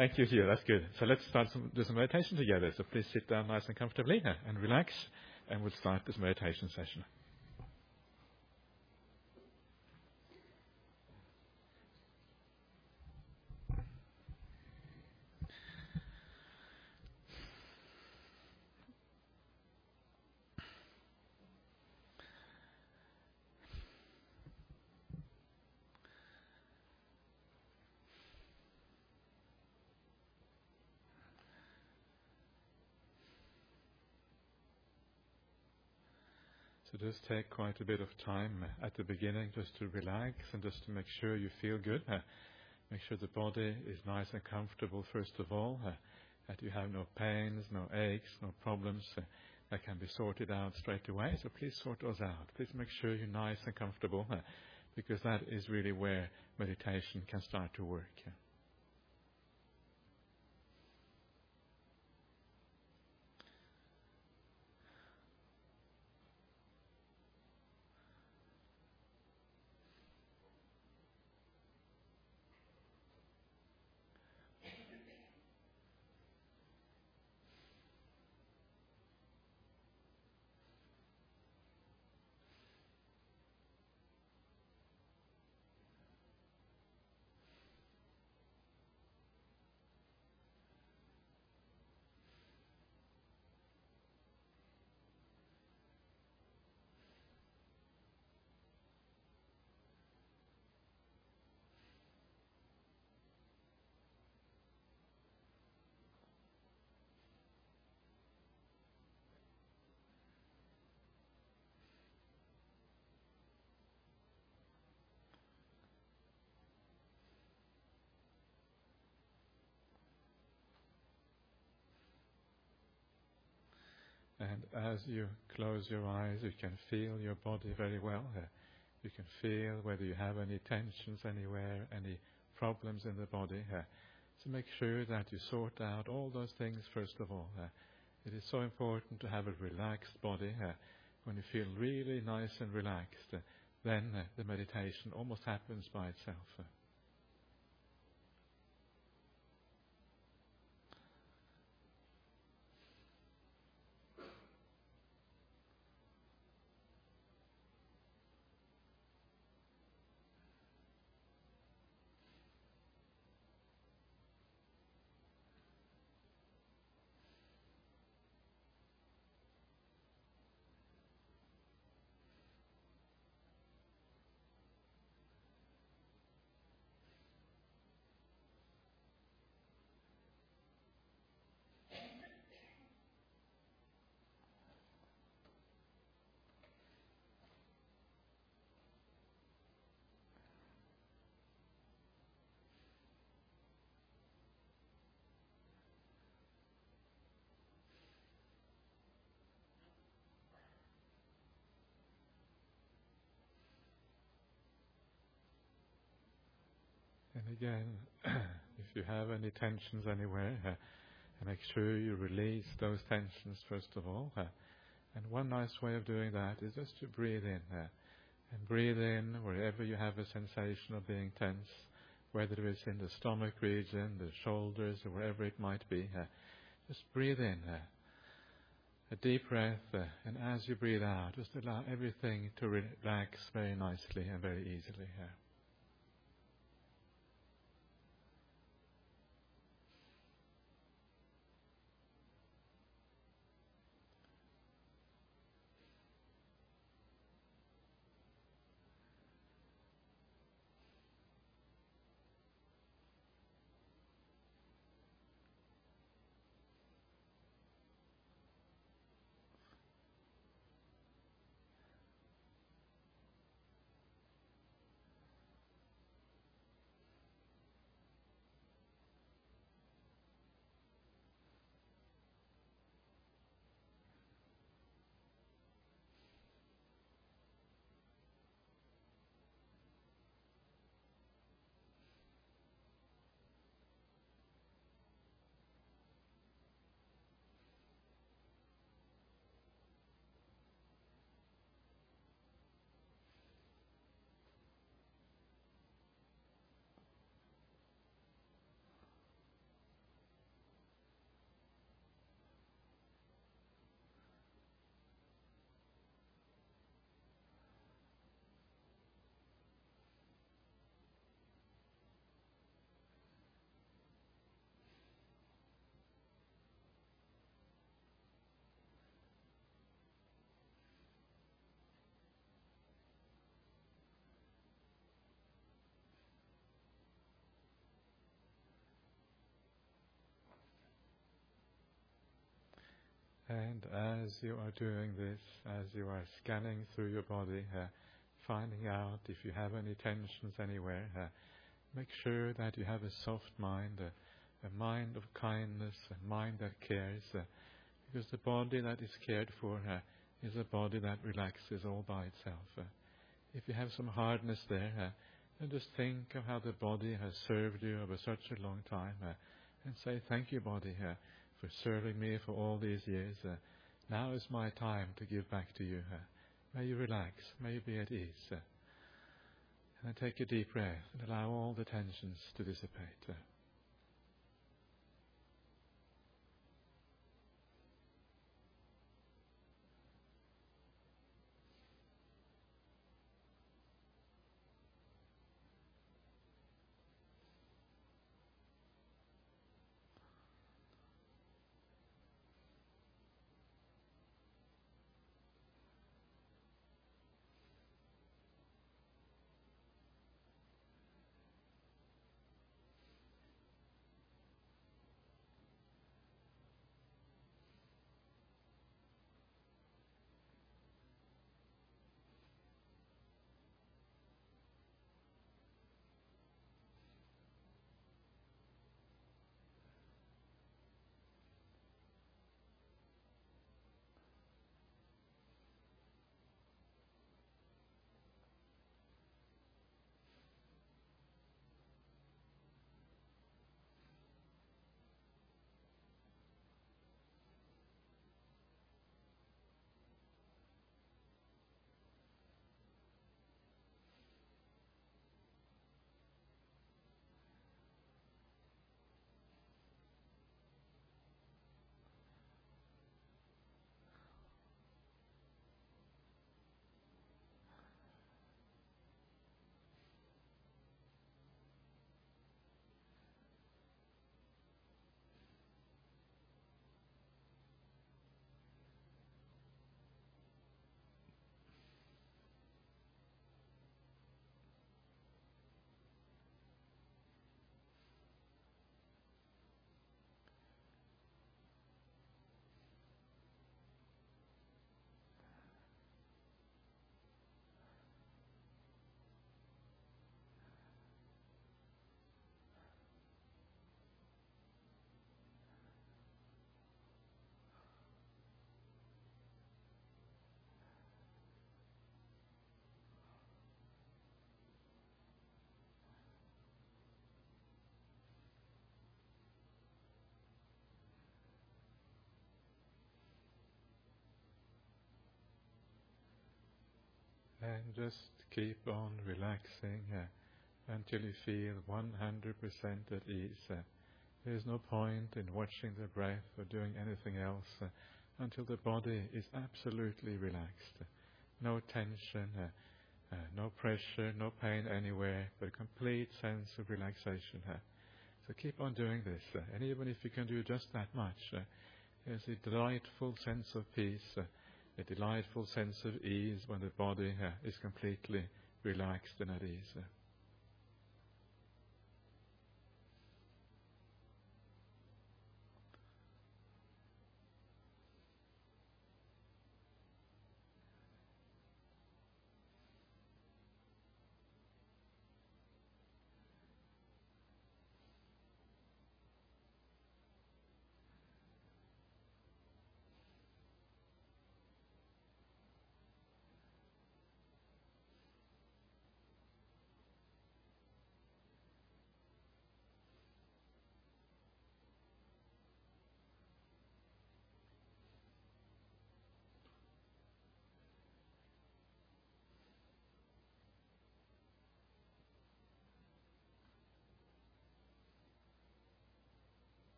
Thank you, Hugh. That's good. So let's do some meditation together. So please sit down nice and comfortably and relax, and we'll start this meditation session. So just take quite a bit of time at the beginning just to relax and just to make sure you feel good. Make sure the body is nice and comfortable first of all, that you have no pains, no aches, no problems that can be sorted out straight away. So please sort those out. Please make sure you're nice and comfortable because that is really where meditation can start to work. And as you close your eyes, you can feel your body very well. You can feel whether you have any tensions anywhere, any problems in the body. So make sure that you sort out all those things first of all. It is so important to have a relaxed body. When you feel really nice and relaxed, then the meditation almost happens by itself. And again, if you have any tensions anywhere, make sure you release those tensions first of all. And one nice way of doing that is just to breathe in. And breathe in wherever you have a sensation of being tense, whether it's in the stomach region, the shoulders, or wherever it might be. Just breathe in. A deep breath, and as you breathe out, just allow everything to relax very nicely and very easily. And as you are doing this, as you are scanning through your body, finding out if you have any tensions anywhere, make sure that you have a soft mind, a mind of kindness, a mind that cares, because the body that is cared for is a body that relaxes all by itself. If you have some hardness there, then just think of how the body has served you over such a long time, and say, thank you, body, for serving me for all these years. Now is my time to give back to you. May you relax, may you be at ease. And then take a deep breath and allow all the tensions to dissipate. And just keep on relaxing until you feel 100% at ease. There's no point in watching the breath or doing anything else until the body is absolutely relaxed. No tension, no pressure, no pain anywhere, but a complete sense of relaxation. So keep on doing this. And even if you can do just that much, there's a delightful sense of peace, a delightful sense of ease when the body is completely relaxed and at ease.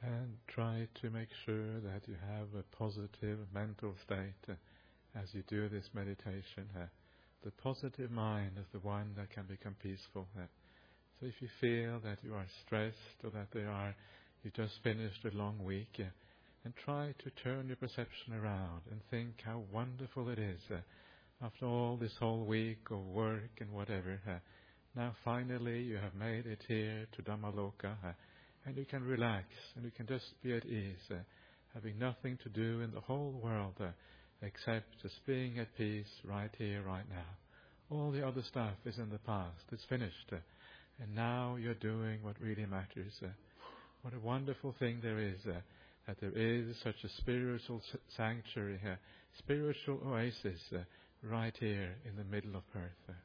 And try to make sure that you have a positive mental state as you do this meditation. The positive mind is the one that can become peaceful. So if you feel that you are stressed or that you just finished a long week, and try to turn your perception around and think how wonderful it is after all this whole week of work and whatever. Now finally you have made it here to Dhammaloka, and you can relax and you can just be at ease, having nothing to do in the whole world except just being at peace right here, right now. All the other stuff is in the past, it's finished, and now you're doing what really matters. What a wonderful thing there is, that there is such a spiritual sanctuary here, spiritual oasis right here in the middle of Perth.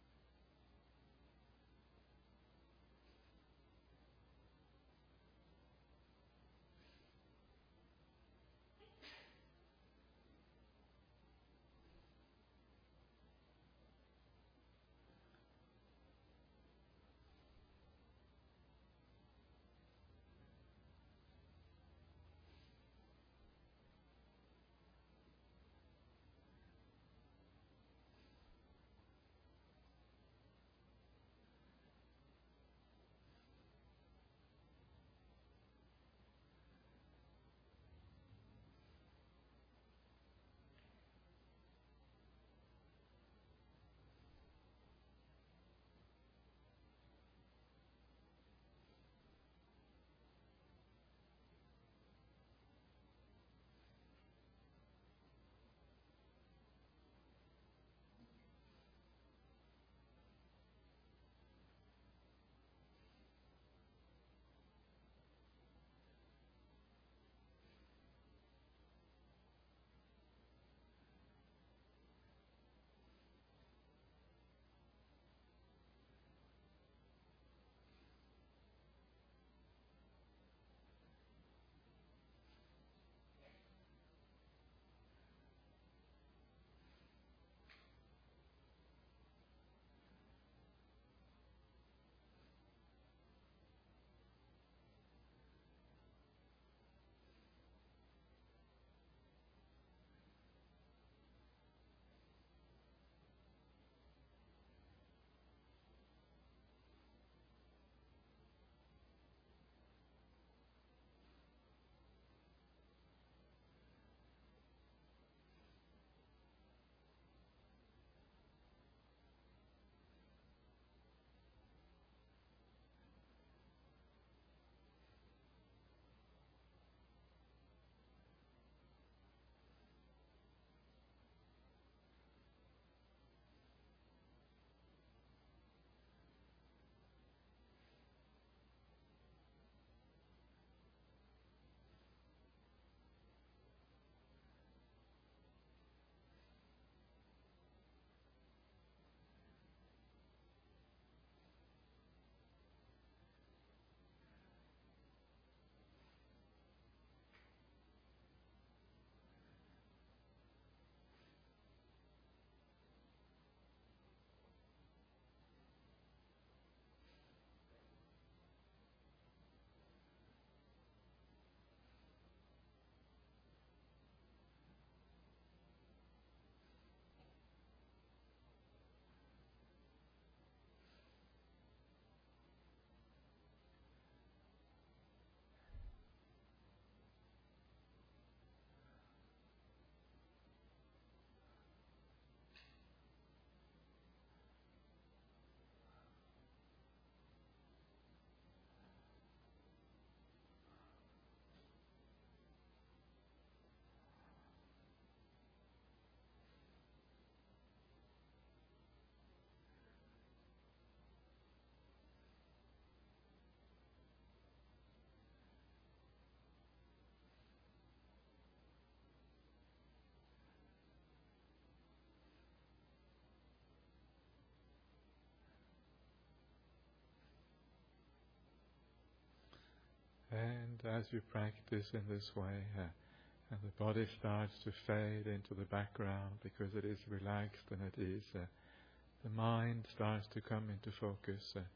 And as you practice in this way, and the body starts to fade into the background because it is relaxed and at ease, the mind starts to come into focus,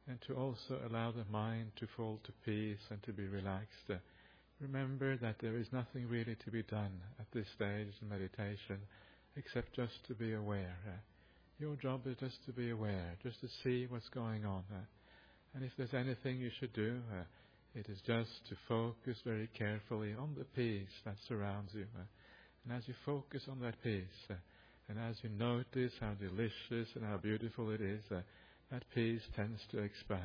and to also allow the mind to fall to peace and to be relaxed. Remember that there is nothing really to be done at this stage in meditation except just to be aware. Your job is just to be aware, just to see what's going on. And if there's anything you should do, it is just to focus very carefully on the peace that surrounds you. And as you focus on that peace, and as you notice how delicious and how beautiful it is, that peace tends to expand.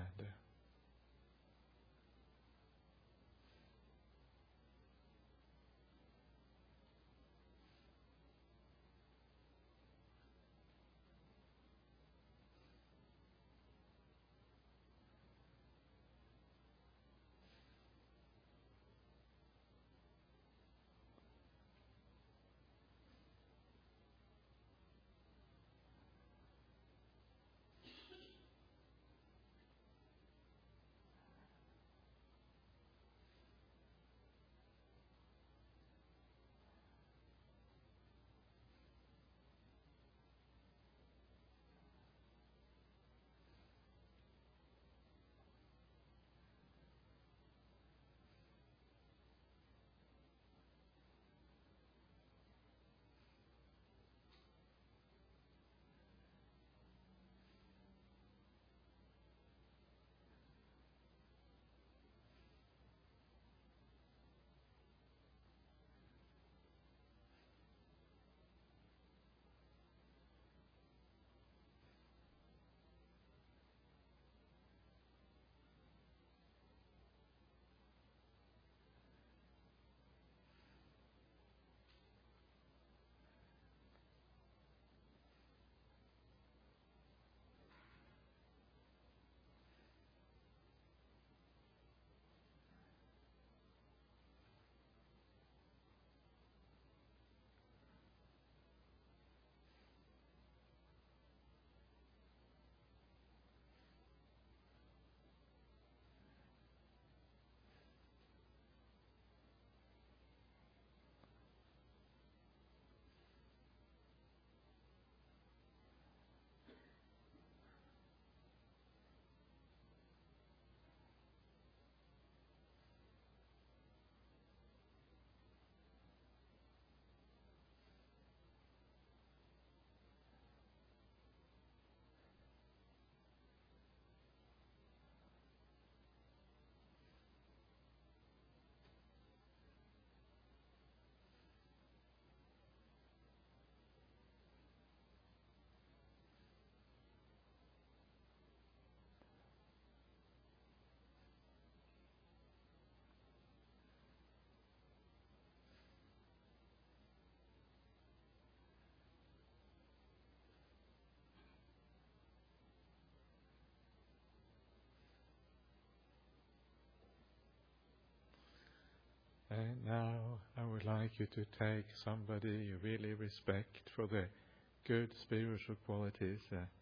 And now I would like you to take somebody you really respect for their good spiritual qualities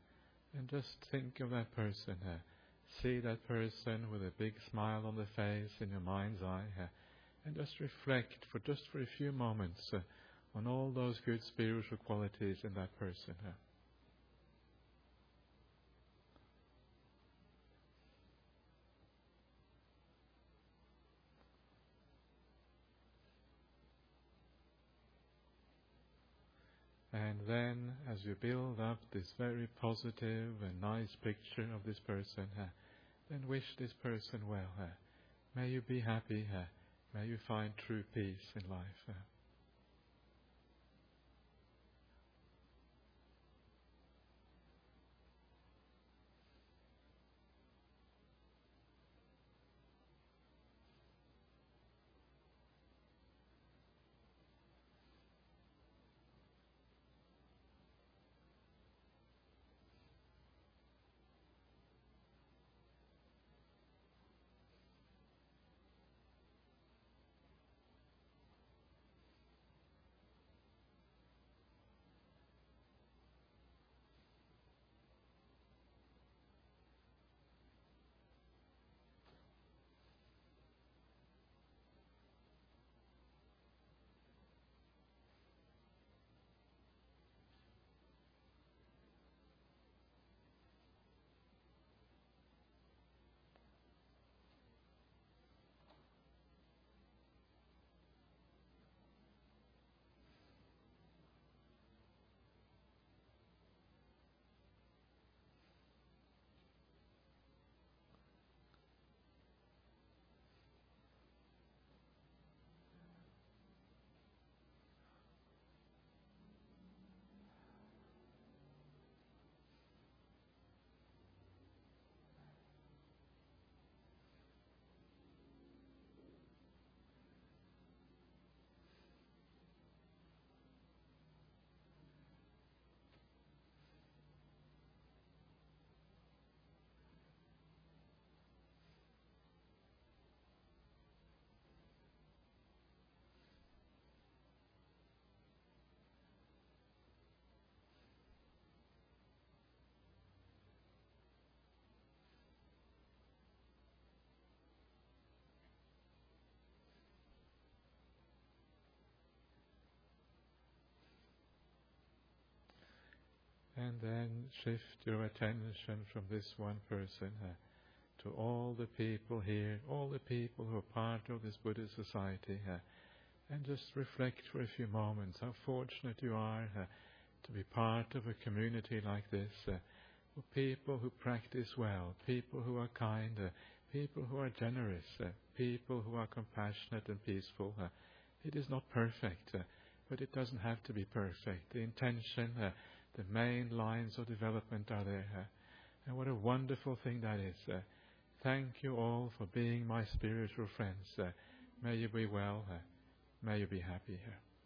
and just think of that person. See that person with a big smile on the face in your mind's eye and just reflect for a few moments on all those good spiritual qualities in that person. And then, as you build up this very positive and nice picture of this person, then wish this person well. May you be happy. May you find true peace in life. And then shift your attention from this one person to all the people here, all the people who are part of this Buddhist society, and just reflect for a few moments how fortunate you are to be part of a community like this, of people who practice well, people who are kind, people who are generous, people who are compassionate and peaceful. It is not perfect, but it doesn't have to be perfect. The intention, the main lines of development are there. And what a wonderful thing that is. Thank you all for being my spiritual friends. May you be well. May you be happy.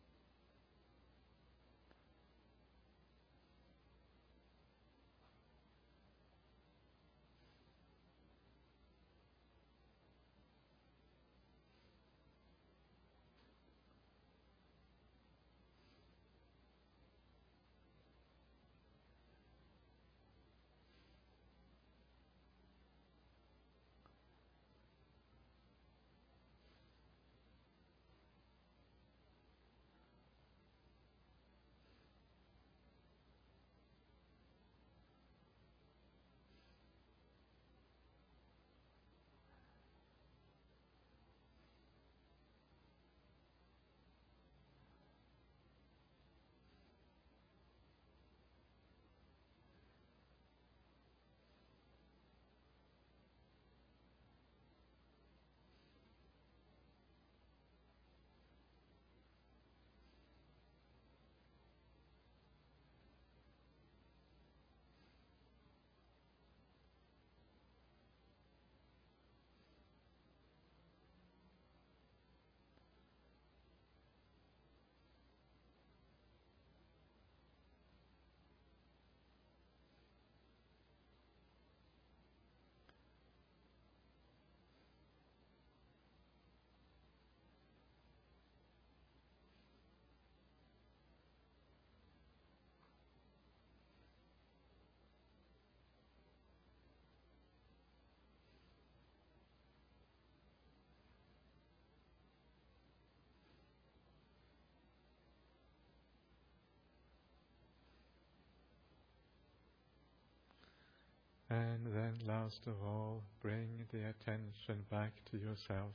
And then last of all, bring the attention back to yourself.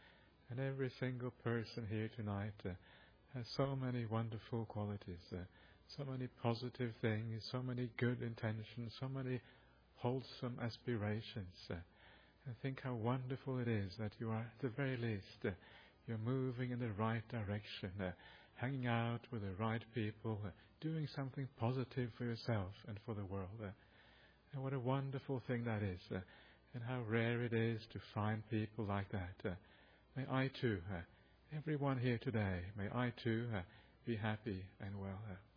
And every single person here tonight has so many wonderful qualities, so many positive things, so many good intentions, so many wholesome aspirations. And think how wonderful it is that you are, at the very least, you're moving in the right direction, hanging out with the right people, doing something positive for yourself and for the world. And what a wonderful thing that is, and how rare it is to find people like that. May I too, everyone here today, may I too be happy and well.